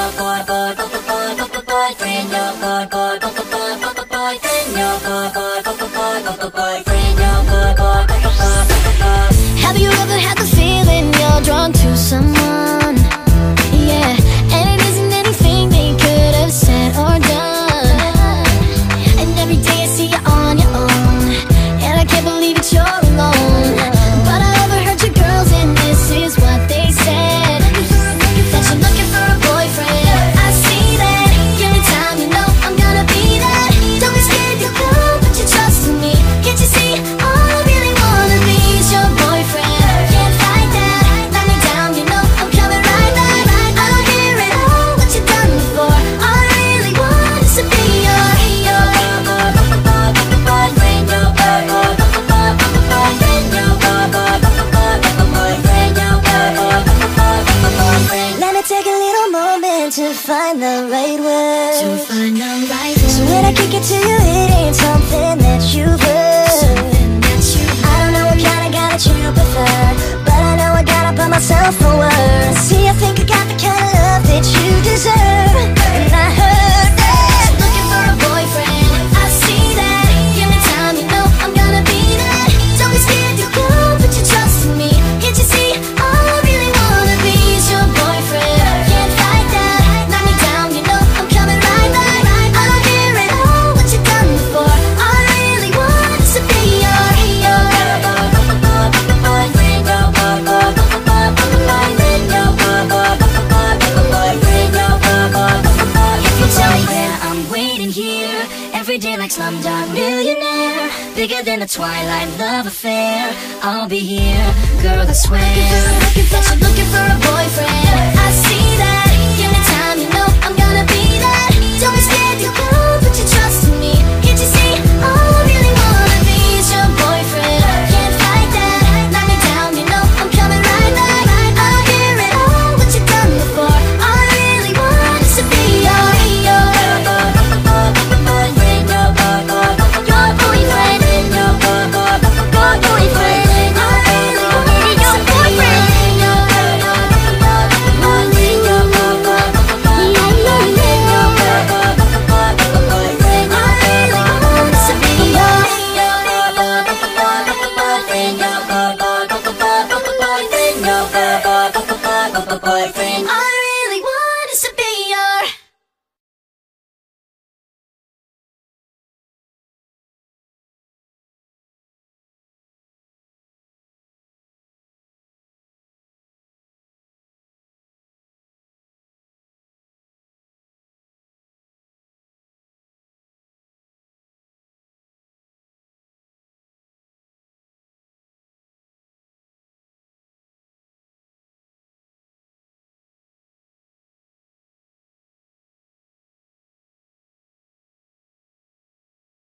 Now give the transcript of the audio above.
Have you ever had the feeling you're drawn to someone? Yeah, and it isn't anything they could have said or done. And every day I see you on your own, and I can't believe that you're alone. But I overheard your girls, and this is what they said: that you're looking for a boyfriend. I see that. Give me time, you know I'm gonna be that. Don't be scared to go, put your trust in me. Can't you see? All I really wanna be is your boyfriend. Can't fight that. Let me down, you know I'm coming right back. I don't hear it all, what you done before. All I really want is to be your Let me take a little moment to find the right word. So when I kick it to you, it ain't something that you've heard. I don't know what kind of guy that you prefer, but I know I gotta put myself forward. See, I think I got the kind of love that you deserve. And I heard that you're looking for a boyfriend. I see that. Give me time, you know I'm gonna be that. Don't be scared to go, put your trust in me. Can't you see? All I really wanna be is your boyfriend. Can't fight that. Knock me down, you know I'm coming right back. I don't hear it all, what you done before. All I really want is to be your If you tell me that I'm waiting here every day like Slumdog Millionaire, bigger than a Twilight love affair, I'll be here, girl, I swear. That you're looking for a boyfriend. I see that.